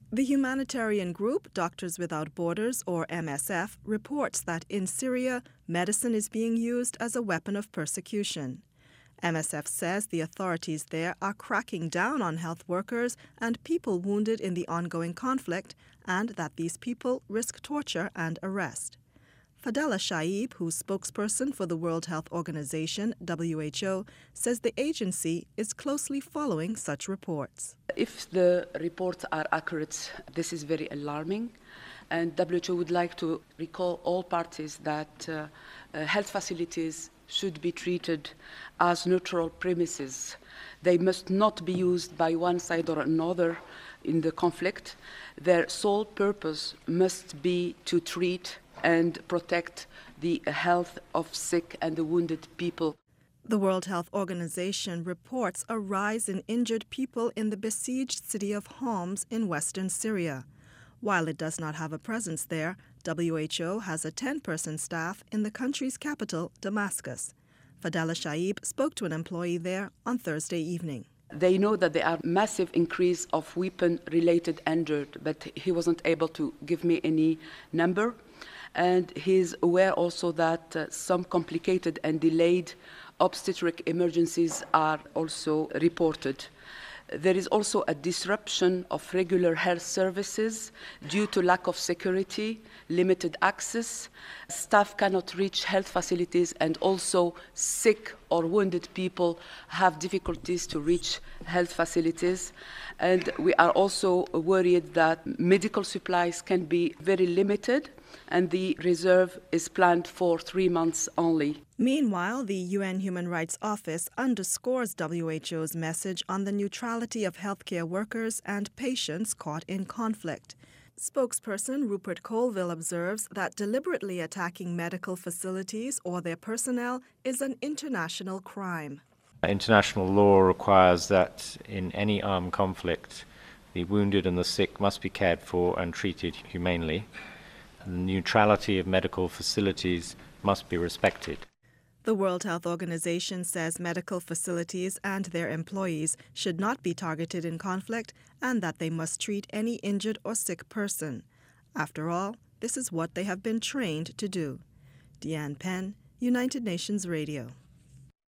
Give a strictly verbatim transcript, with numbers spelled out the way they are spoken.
The humanitarian group Doctors Without Borders, or M S F, reports that in Syria, medicine is being used as a weapon of persecution. M S F says the authorities there are cracking down on health workers and people wounded in the ongoing conflict, and that these people risk torture and arrest. Fadela Shaib, who's spokesperson for the World Health Organization, W H O, says the agency is closely following such reports. If the reports are accurate, this is very alarming, and W H O would like to recall all parties that uh, uh, health facilities should be treated as neutral premises. They must not be used by one side or another in the conflict. Their sole purpose must be to treat and protect the health of sick and the wounded people. The World Health Organization reports a rise in injured people in the besieged city of Homs in western Syria. While it does not have a presence there, W H O has a ten-person staff in the country's capital, Damascus. Fadela Shaib spoke to an employee there on Thursday evening. They know that there are massive increase of weapon-related injured, but he wasn't able to give me any number. And he's aware also that uh, some complicated and delayed obstetric emergencies are also reported. There is also a disruption of regular health services due to lack of security, limited access. Staff cannot reach health facilities, and also sick or wounded people have difficulties to reach health facilities. And we are also worried that medical supplies can be very limited, and the reserve is planned for three months only. Meanwhile, the U N Human Rights Office underscores W H O's message on the neutrality of healthcare workers and patients caught in conflict. Spokesperson Rupert Colville observes that deliberately attacking medical facilities or their personnel is an international crime. International law requires that in any armed conflict, the wounded and the sick must be cared for and treated humanely. The neutrality of medical facilities must be respected. The World Health Organization says medical facilities and their employees should not be targeted in conflict, and that they must treat any injured or sick person. After all, this is what they have been trained to do. Deanne Penn, United Nations Radio.